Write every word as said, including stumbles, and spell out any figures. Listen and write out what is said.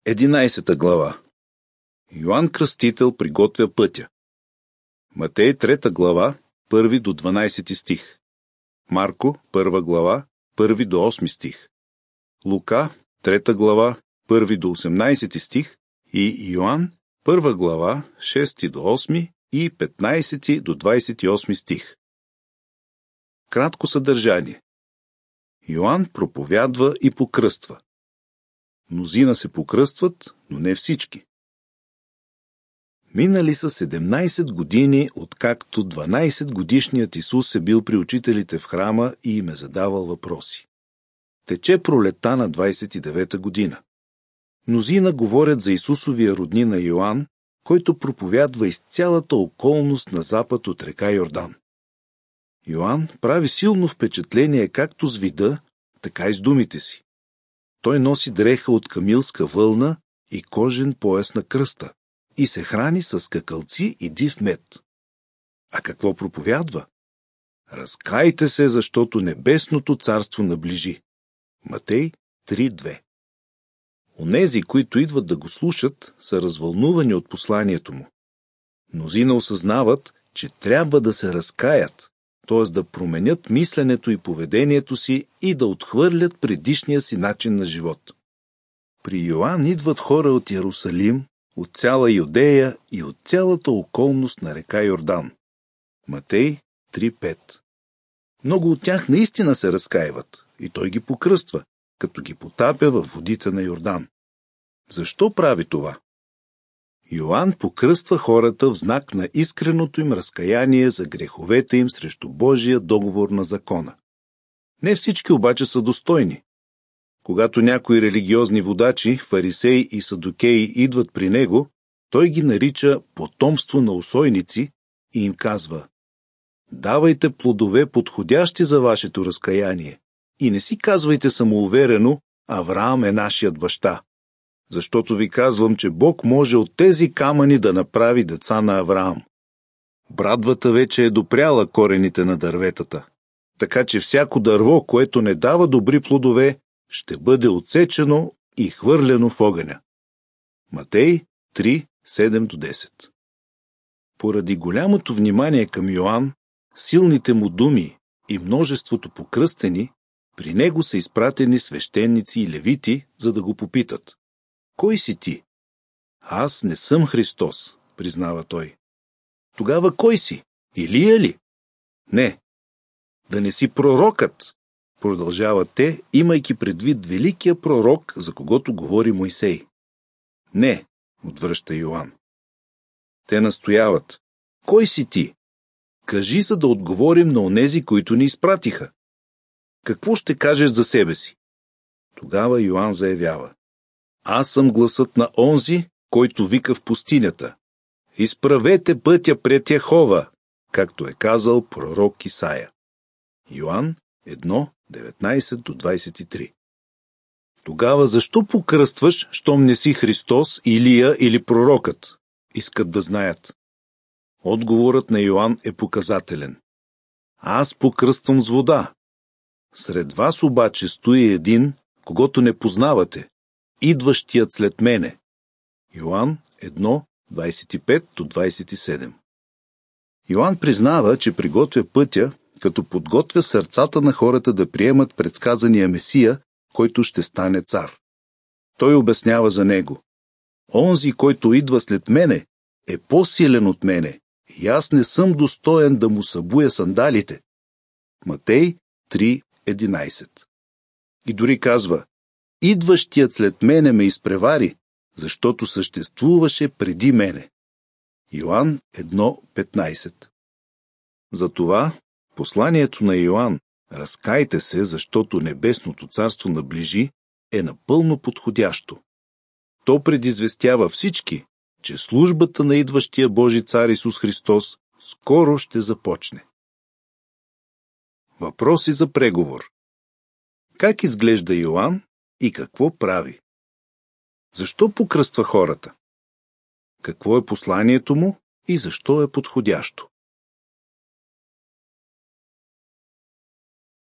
Единайсета глава. Йоан Кръстител приготвя пътя. Матей трета глава, първи до дванайсети стих. Марко първа глава, първи до осми стих. Лука трета глава, първи до осемнайсети стих и Йоан първа глава, шести до осми и петнайсети до двайсет и осми стих. Кратко съдържание. Йоан проповядва и покръства. Мнозина се покръстват, но не всички. Минали са седемнайсет години, откакто дванайсетгодишният Исус е бил при учителите в храма и им е задавал въпроси. Тече пролетта на двайсет и девета година. Мнозина говорят за Исусовия роднина Йоан, който проповядва из цялата околност на запад от река Йордан. Йоан прави силно впечатление както с вида, така и с думите си. Той носи дреха от камилска вълна и кожен пояс на кръста и се храни с скакалци и див мед. А какво проповядва? Разкайте се, защото небесното царство наближи. Матей три две. Онези, които идват да го слушат, са развълнувани от посланието му. Мнозина осъзнават, че трябва да се разкаят, т.е. да променят мисленето и поведението си и да отхвърлят предишния си начин на живот. При Йоан идват хора от Иерусалим, от цяла Юдея и от цялата околност на река Йордан. Матей три пет. Много от тях наистина се разкаиват и той ги покръства, като ги потапя във водите на Йордан. Защо прави това? Йоан покръства хората в знак на искреното им разкаяние за греховете им срещу Божия договор на закона. Не всички обаче са достойни. Когато някои религиозни водачи, фарисеи и садукеи идват при него, той ги нарича потомство на усойници и им казва: давайте плодове, подходящи за вашето разкаяние, и не си казвайте самоуверено: Авраам е нашият баща. Защото ви казвам, че Бог може от тези камъни да направи деца на Авраам. Брадвата вече е допряла корените на дърветата, така че всяко дърво, което не дава добри плодове, ще бъде отсечено и хвърлено в огъня. Матей три седем до десет. Поради голямото внимание към Йоан, силните му думи и множеството покръстени, при него са изпратени свещеници и левити, за да го попитат: кой си ти? Аз не съм Христос, признава той. Тогава кой си? Илия ли? Не. Да не си пророкът, продължават те, имайки предвид великия пророк, за когото говори Мойсей. Не, отвръща Йоан. Те настояват: кой си ти? Кажи, за да отговорим на онези, които ни изпратиха. Какво ще кажеш за себе си? Тогава Йоан заявява: аз съм гласът на онзи, който вика в пустинята: изправете пътя пред Яхова, както е казал пророк Исаия. Йоан едно деветнайсет до двайсет и три. Тогава защо покръстваш, щом не си Христос, Илия или пророкът? Искат да знаят. Отговорът на Йоан е показателен. Аз покръствам с вода. Сред вас обаче стои един, когото не познавате, идващият след мене. Йоан едно двайсет и пет до двайсет и седем. Йоан признава, че приготвя пътя, като подготвя сърцата на хората да приемат предсказания Месия, който ще стане цар. Той обяснява за него: онзи, който идва след мене, е по-силен от мене и аз не съм достоен да му събуя сандалите. Матей три единайсет. И дори казва: идващият след мене ме изпревари, защото съществуваше преди мене. Йоан едно петнайсет. Затова посланието на Йоан «Разкайте се, защото небесното царство наближи» е напълно подходящо. То предизвестява всички, че службата на идващия Божи цар Исус Христос скоро ще започне. Въпроси за преговор. Как изглежда Йоан и какво прави? Защо покръства хората? Какво е посланието му и защо е подходящо?